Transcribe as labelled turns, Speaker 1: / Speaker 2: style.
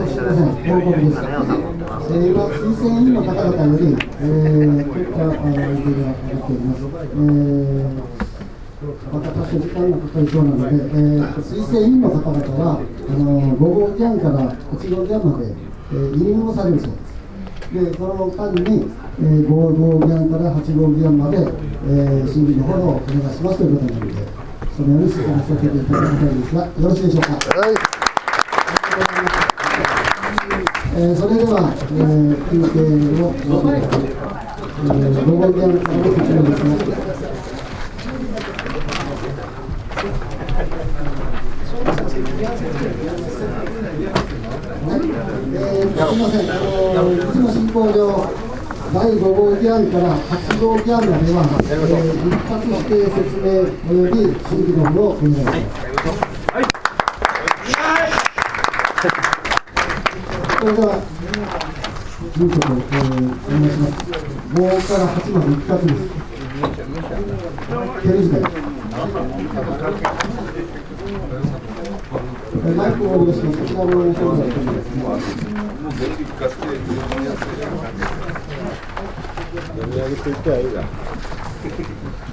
Speaker 1: とすみません、報告です。今、推薦委員の方々より、こういった意見が上がっております。また多少時間がかかりそうなので、推薦委員の方々は5号議案から8号議案まで、委任をされるそうです。で、その間に、5号議案から8号議案まで、審議のフォローをお願いしますということなので、そのように進めさせていただきたいんですが、よろしいでしょうか。はい、それでは、休憩を、5号議案からの説明です。すみません、うちの進行上、第5号議案から8号議案までは、一括して説明および審議の方をお願いします。それでは、委員長、お願いします。5から8まで一括です。手短い。マイクをお願いします。こちらの表現がですね。
Speaker 2: 読み上げていってはいいが。